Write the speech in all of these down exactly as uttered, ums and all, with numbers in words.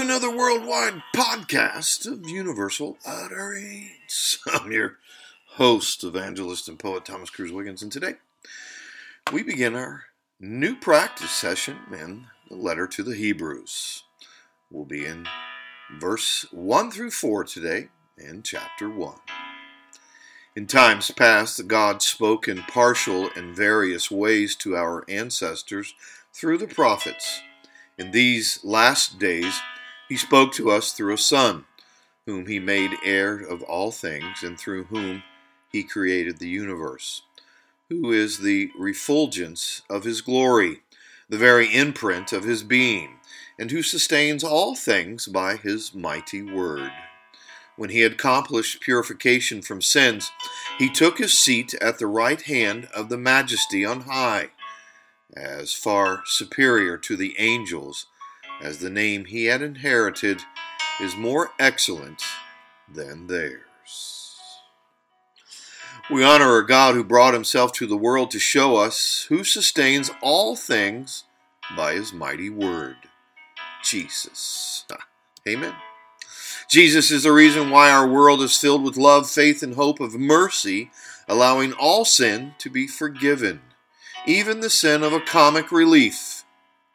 another worldwide podcast of Universal Utterings. I'm your host, evangelist, and poet Thomas Cruz Wiggins, and today we begin our new practice session in the letter to the Hebrews. We'll be in verse one through four today in chapter one. In times past, God spoke in partial and various ways to our ancestors through the prophets. In these last days, he spoke to us through a Son, whom he made heir of all things, and through whom he created the universe, who is the refulgence of his glory, the very imprint of his being, and who sustains all things by his mighty word. When he had accomplished purification from sins, he took his seat at the right hand of the Majesty on high, as far superior to the angels, as the name he had inherited is more excellent than theirs. We honor a God who brought himself to the world to show us who sustains all things by his mighty word, Jesus. Amen. Jesus is the reason why our world is filled with love, faith, and hope of mercy, allowing all sin to be forgiven, even the sin of a comic relief,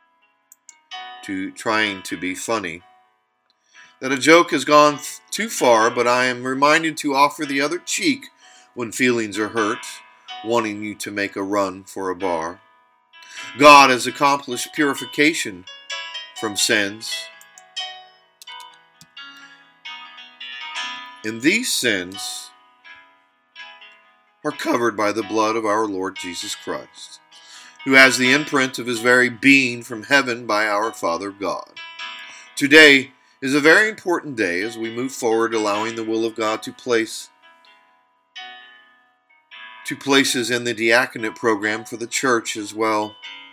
to trying to be funny. That a joke has gone th- too far, but I am reminded to offer the other cheek when feelings are hurt, wanting you to make a run for a bar. God has accomplished purification from sins, and these sins are covered by the blood of our Lord Jesus Christ, who has the imprint of his very being from heaven by our Father God. Today is a very important day as we move forward, allowing the will of God to place to places in the diaconate program for the church, as well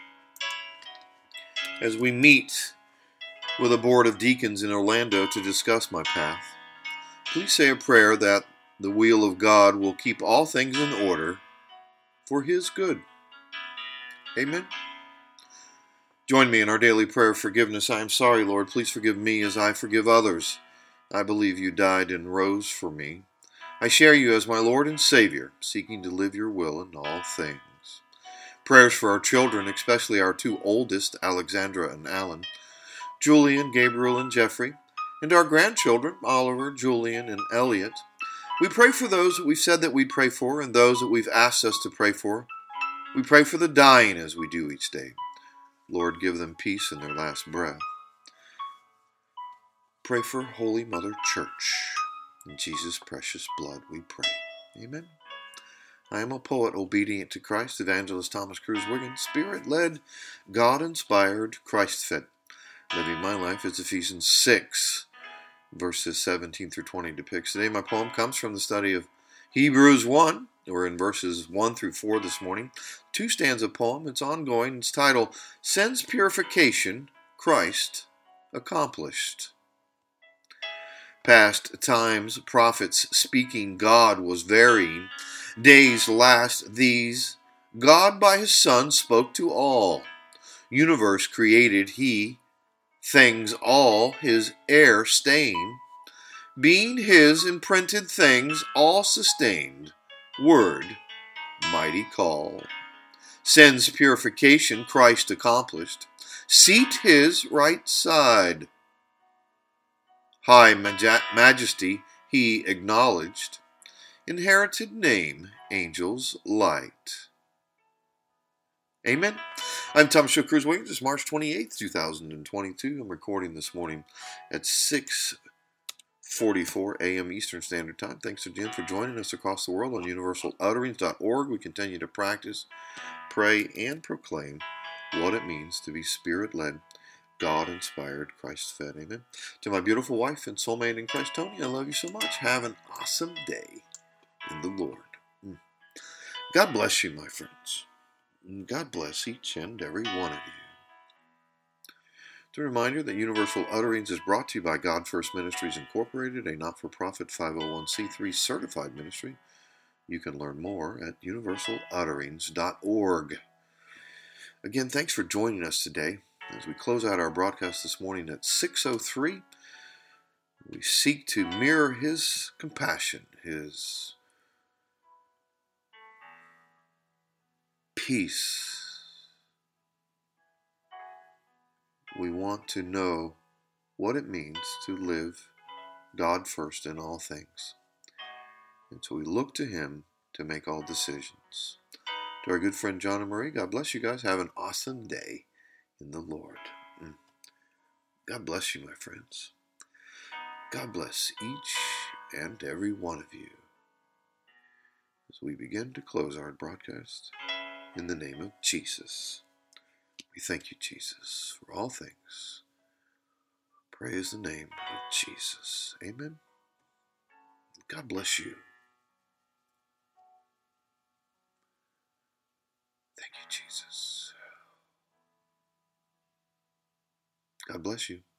as we meet with a board of deacons in Orlando to discuss my path. Please say a prayer that the will of God will keep all things in order for his good. Amen. Join me in our daily prayer of forgiveness. I am sorry, Lord. Please forgive me as I forgive others. I believe you died and rose for me. I share you as my Lord and Savior, seeking to live your will in all things. Prayers for our children, especially our two oldest, Alexandra and Alan, Julian, Gabriel, and Jeffrey, and our grandchildren, Oliver, Julian, and Elliot. We pray for those that we've said that we'd pray for and those that we've asked us to pray for. We pray for the dying as we do each day. Lord, give them peace in their last breath. Pray for Holy Mother Church. In Jesus' precious blood we pray. Amen. I am a poet obedient to Christ, evangelist Thomas Cruz Wiggins, spirit-led, God-inspired, Christ-fed. Living my life as Ephesians six, verses seventeen through twenty depicts. Today my poem comes from the study of Hebrews one. We're in verses one through four this morning. Two stanza poem. It's ongoing. It's titled, Sin's Purification, Christ Accomplished. Past times, prophets speaking, God was varying. Days last, these, God by his Son spoke to all. Universe created he, things all his air stain. Being his imprinted things all sustained. Word, mighty call. Sin's purification Christ accomplished. Seat his right side. High majesty he acknowledged. Inherited name, angels light. Amen. I'm Thomas Cruz Wiggins. It's March twenty-eighth, twenty twenty-two. I'm recording this morning at six forty-four a.m. Eastern Standard Time. Thanks again for joining us across the world on universal utterings dot org. We continue to practice, pray, and proclaim what it means to be Spirit-led, God-inspired, Christ-fed. Amen. To my beautiful wife and soulmate in Christ, Tony, I love you so much. Have an awesome day in the Lord. Mm. God bless you, my friends. God bless each and every one of you. It's a reminder that Universal Utterings is brought to you by God First Ministries Incorporated, a not-for-profit five oh one c three certified ministry. You can learn more at universal utterings dot org. Again, thanks for joining us today. As we close out our broadcast this morning at six oh three, we seek to mirror His compassion, His peace. We want to know what it means to live God first in all things. And so we look to Him to make all decisions. To our good friend John and Marie, God bless you guys. Have an awesome day in the Lord. God bless you, my friends. God bless each and every one of you as we begin to close our broadcast in the name of Jesus. We thank you, Jesus, for all things. Praise the name of Jesus. Amen. God bless you. Thank you, Jesus. God bless you.